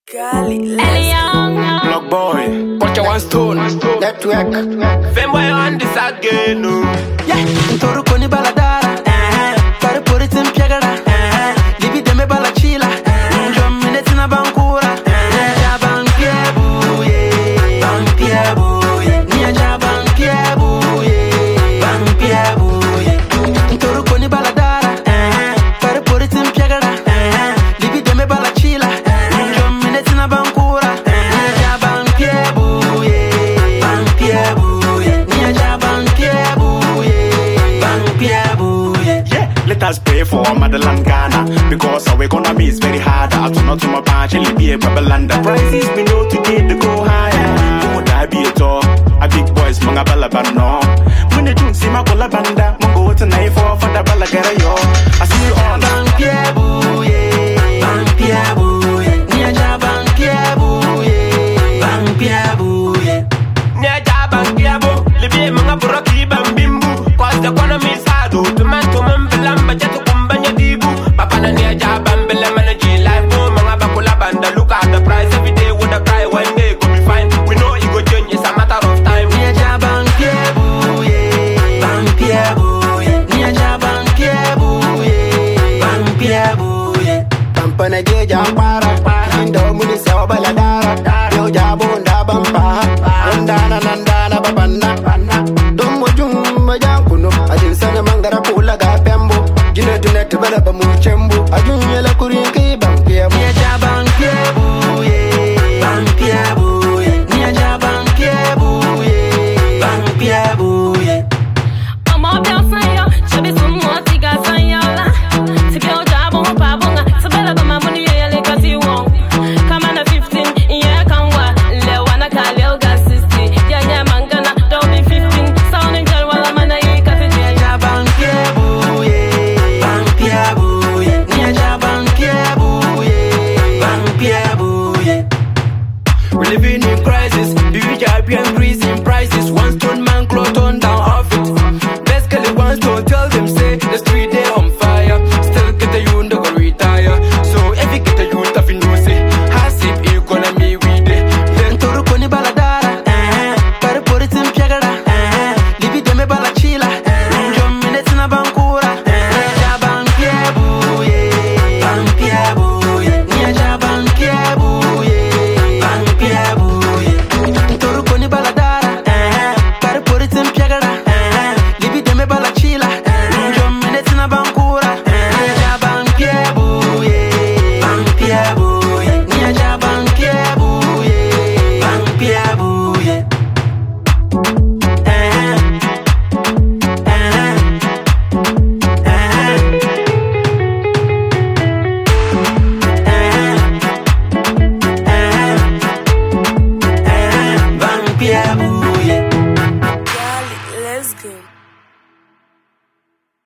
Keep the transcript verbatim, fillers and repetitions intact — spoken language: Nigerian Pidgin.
Elion Block boy, watch your one stone. Network, Femboy on this again. Yeah, Ntoro koni baladara. Kare poritim piagara. Libi deme balachila. Njom mineti na bankura. Nya bankiebu ye, bankiebu ye. Nya bankiebu ye, bankiebu ye. Ntoro koni baladara. Kare poritim piagara. Libi deme balachila. Njom mineti na bankura. Nya bankiebu ye, bankiebu ye. Nya bankiebu ye, bankiebu ye. Yeah, let us pray for Motherland Ghana, because our economy is very hard. I do not to my patch, and be a Babylanda. Prices we know today they go higher. Would I be a talk? A big boys, Manga Balabano. When the junk see my Colabanda, Mongo to knife for the Balagara. I see you on Bankiebu ye, bankiebu